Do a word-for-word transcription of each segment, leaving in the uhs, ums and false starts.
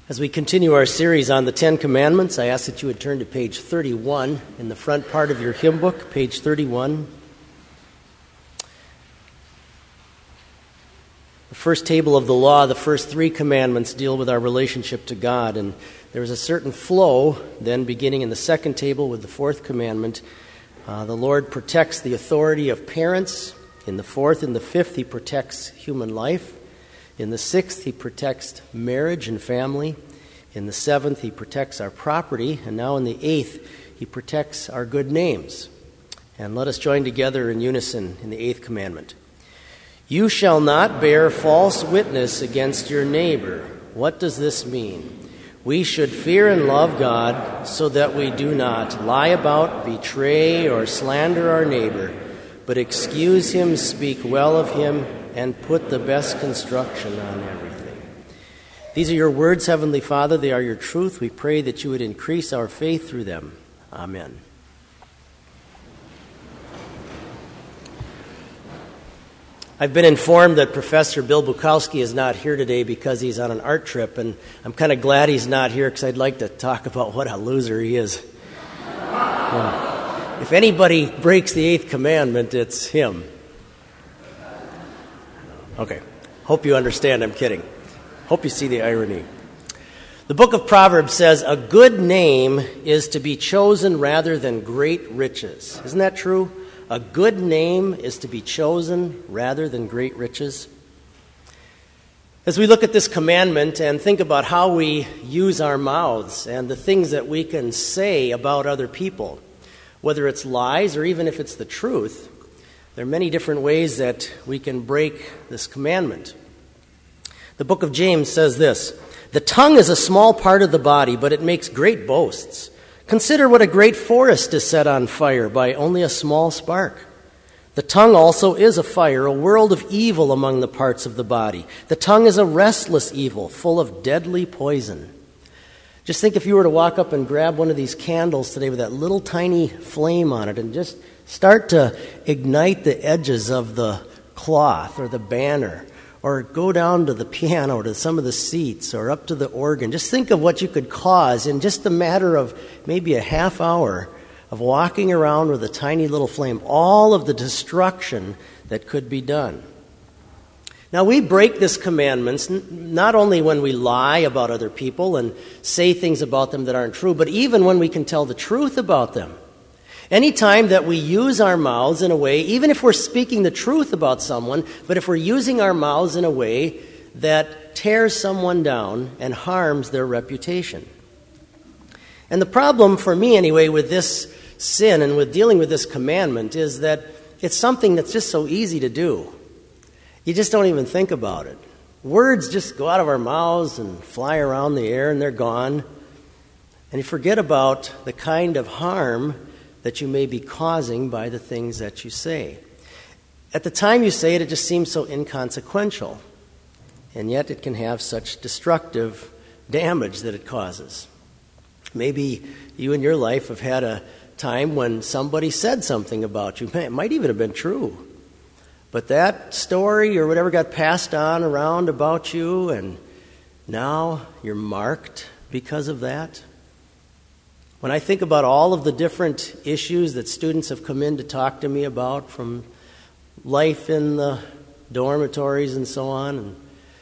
As we continue our series on the Ten Commandments, I ask that you would turn to page thirty-one in the front part of your hymn book, page thirty-one. The first table of the law, the first three commandments deal with our relationship to God, and there is a certain flow then beginning in the second table with the fourth commandment. Uh, the Lord protects the authority of parents. In the fourth and the fifth, He protects human life. In the sixth, He protects marriage and family. In the seventh, He protects our property. And now in the eighth, He protects our good names. And let us join together in unison in the eighth commandment. You shall not bear false witness against your neighbor. What does this mean? We should fear and love God so that we do not lie about, betray, or slander our neighbor, but excuse him, speak well of him, and put the best construction on everything. These are your words, Heavenly Father. They are your truth. We pray that you would increase our faith through them. Amen. I've been informed that Professor Bill Bukowski is not here today because he's on an art trip, and I'm kind of glad he's not here because I'd like to talk about what a loser he is. And if anybody breaks the eighth commandment, it's him. Okay. Hope you understand. I'm kidding. Hope you see the irony. The book of Proverbs says, a good name is to be chosen rather than great riches. Isn't that true? A good name is to be chosen rather than great riches. As we look at this commandment and think about how we use our mouths and the things that we can say about other people, whether it's lies or even if it's the truth, there are many different ways that we can break this commandment. The book of James says this, the tongue is a small part of the body, but it makes great boasts. Consider what a great forest is set on fire by only a small spark. The tongue also is a fire, a world of evil among the parts of the body. The tongue is a restless evil, full of deadly poison. Just think if you were to walk up and grab one of these candles today with that little tiny flame on it and just start to ignite the edges of the cloth or the banner, or go down to the piano, to some of the seats, or up to the organ. Just think of what you could cause in just a matter of maybe a half hour of walking around with a tiny little flame, all of the destruction that could be done. Now, we break this commandments not only when we lie about other people and say things about them that aren't true, but even when we can tell the truth about them. Anytime that we use our mouths in a way, even if we're speaking the truth about someone, but if we're using our mouths in a way that tears someone down and harms their reputation. And the problem for me anyway with this sin and with dealing with this commandment is that it's something that's just so easy to do. You just don't even think about it. Words just go out of our mouths and fly around the air and they're gone. And you forget about the kind of harm that you may be causing by the things that you say. At the time you say it, it just seems so inconsequential. And yet it can have such destructive damage that it causes. Maybe you in your life have had a time when somebody said something about you. It might even have been true. But that story or whatever got passed on around about you, and now you're marked because of that. When I think about all of the different issues that students have come in to talk to me about, from life in the dormitories and so on, and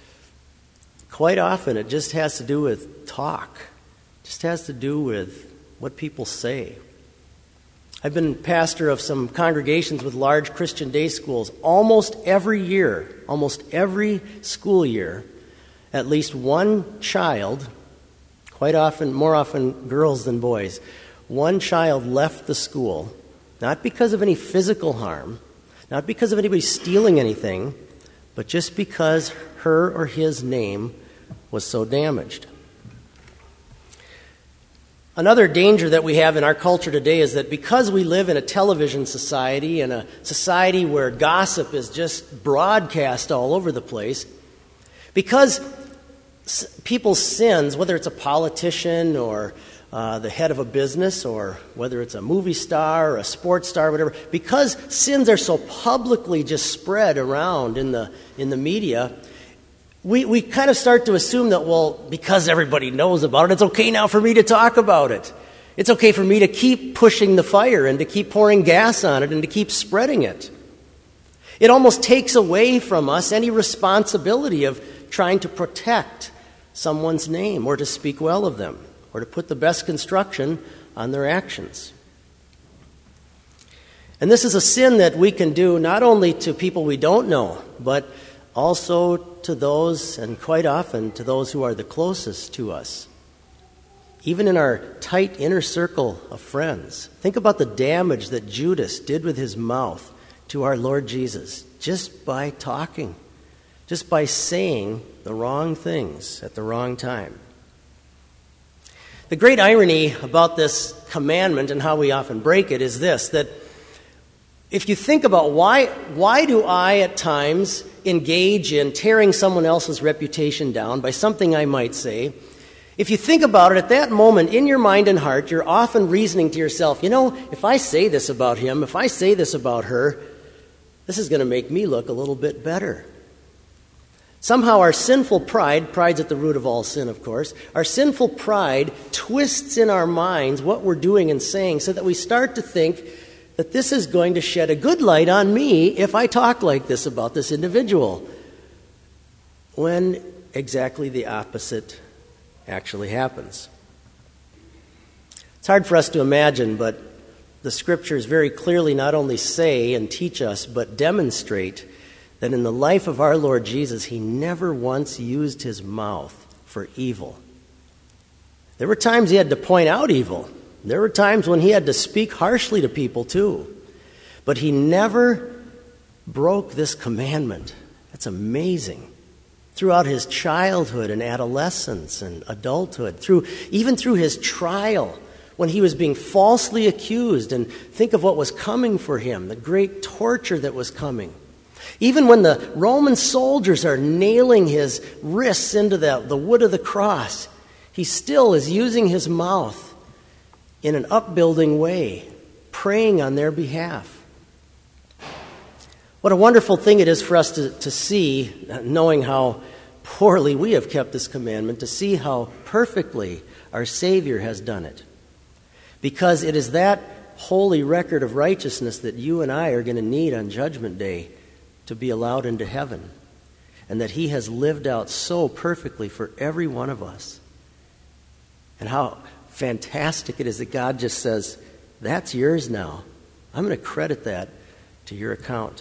quite often it just has to do with talk. It just has to do with what people say. I've been pastor of some congregations with large Christian day schools. Almost every year, almost every school year, at least one child, quite often, more often girls than boys, one child left the school, not because of any physical harm, not because of anybody stealing anything, but just because her or his name was so damaged. Another danger that we have in our culture today is that because we live in a television society, in a society where gossip is just broadcast all over the place, because people's sins, whether it's a politician or uh, the head of a business or whether it's a movie star or a sports star or whatever, because sins are so publicly just spread around in the in the media, we, we kind of start to assume that, well, because everybody knows about it, it's okay now for me to talk about it. It's okay for me to keep pushing the fire and to keep pouring gas on it and to keep spreading it. It almost takes away from us any responsibility of trying to protect someone's name or to speak well of them or to put the best construction on their actions. And this is a sin that we can do not only to people we don't know, but also to those, and quite often to those who are the closest to us. Even in our tight inner circle of friends. Think about the damage that Judas did with his mouth to our Lord Jesus just by talking, just by saying the wrong things at the wrong time. The great irony about this commandment and how we often break it is this, that if you think about why, why do I at times engage in tearing someone else's reputation down by something I might say, if you think about it, at that moment, in your mind and heart, you're often reasoning to yourself, you know, if I say this about him, if I say this about her, this is going to make me look a little bit better. Somehow our sinful pride, pride's at the root of all sin, of course, our sinful pride twists in our minds what we're doing and saying so that we start to think that this is going to shed a good light on me if I talk like this about this individual, when exactly the opposite actually happens. It's hard for us to imagine, but the Scriptures very clearly not only say and teach us, but demonstrate that in the life of our Lord Jesus, he never once used his mouth for evil. There were times he had to point out evil. There were times when he had to speak harshly to people too. But he never broke this commandment. That's amazing. Throughout his childhood and adolescence and adulthood, through even through his trial when he was being falsely accused, and think of what was coming for him, the great torture that was coming. Even when the Roman soldiers are nailing his wrists into the, the wood of the cross, he still is using his mouth in an upbuilding way, praying on their behalf. What a wonderful thing it is for us to, to see, knowing how poorly we have kept this commandment, to see how perfectly our Savior has done it. Because it is that holy record of righteousness that you and I are going to need on Judgment Day to be allowed into heaven, and that he has lived out so perfectly for every one of us. And how fantastic it is that God just says, that's yours now. I'm going to credit that to your account.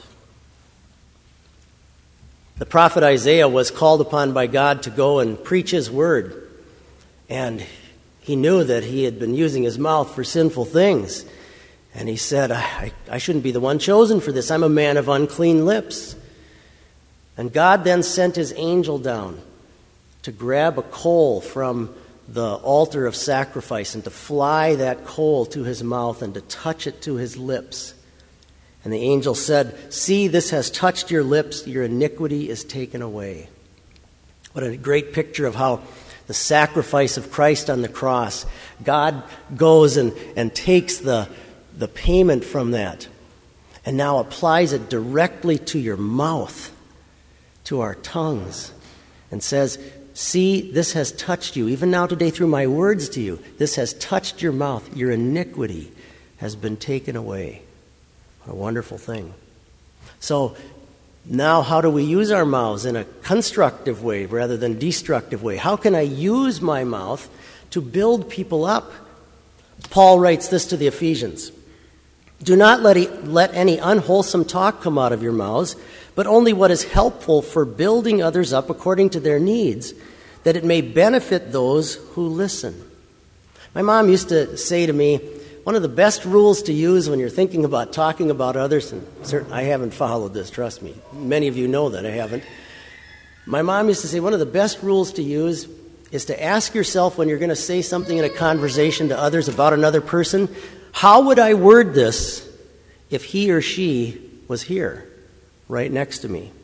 The prophet Isaiah was called upon by God to go and preach his word. And he knew that he had been using his mouth for sinful things. And he said, I, I shouldn't be the one chosen for this. I'm a man of unclean lips. And God then sent his angel down to grab a coal from the altar of sacrifice and to fly that coal to his mouth and to touch it to his lips. And the angel said, see, this has touched your lips. Your iniquity is taken away. What a great picture of how the sacrifice of Christ on the cross, God goes and, and takes the, the payment from that and now applies it directly to your mouth, to our tongues, and says, see, this has touched you. Even now today through my words to you, this has touched your mouth. Your iniquity has been taken away. What a wonderful thing. So now how do we use our mouths in a constructive way rather than destructive way? How can I use my mouth to build people up? Paul writes this to the Ephesians. Do not let, e- let any unwholesome talk come out of your mouths, but only what is helpful for building others up according to their needs, that it may benefit those who listen. My mom used to say to me, one of the best rules to use when you're thinking about talking about others, and certainly I haven't followed this, trust me. Many of you know that I haven't. My mom used to say one of the best rules to use is to ask yourself when you're going to say something in a conversation to others about another person, how would I word this if he or she was here, right next to me?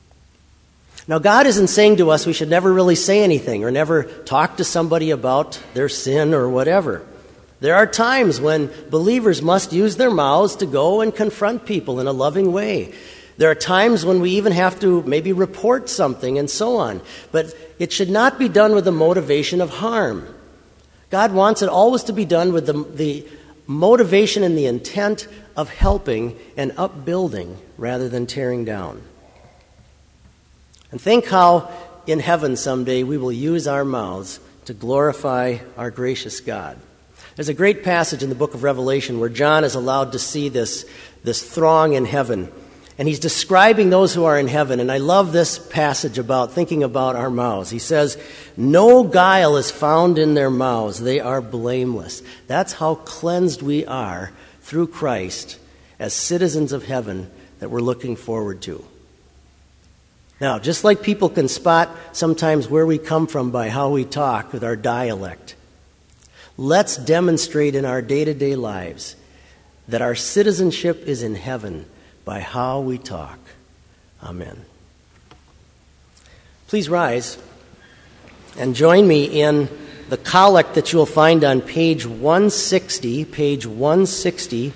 Now, God isn't saying to us we should never really say anything or never talk to somebody about their sin or whatever. There are times when believers must use their mouths to go and confront people in a loving way. There are times when we even have to maybe report something and so on. But it should not be done with the motivation of harm. God wants it always to be done with the, the motivation and the intent of helping and upbuilding rather than tearing down. And think how in heaven someday we will use our mouths to glorify our gracious God. There's a great passage in the book of Revelation where John is allowed to see this, this throng in heaven. And he's describing those who are in heaven. And I love this passage about thinking about our mouths. He says, no guile is found in their mouths. They are blameless. That's how cleansed we are through Christ as citizens of heaven that we're looking forward to. Now, just like people can spot sometimes where we come from by how we talk with our dialect, let's demonstrate in our day-to-day lives that our citizenship is in heaven by how we talk. Amen. Please rise and join me in the collect that you'll find on page one sixty, page one sixty,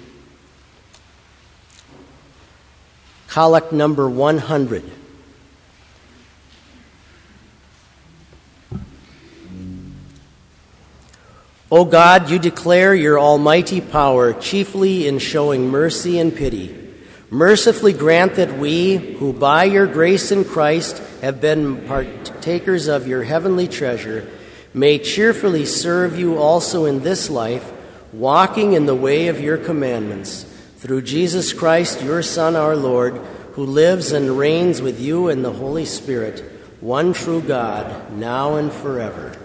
collect number one hundred. O God, you declare your almighty power chiefly in showing mercy and pity. Mercifully grant that we, who by your grace in Christ have been partakers of your heavenly treasure, may cheerfully serve you also in this life, walking in the way of your commandments, through Jesus Christ, your Son, our Lord, who lives and reigns with you in the Holy Spirit, one true God, now and forever.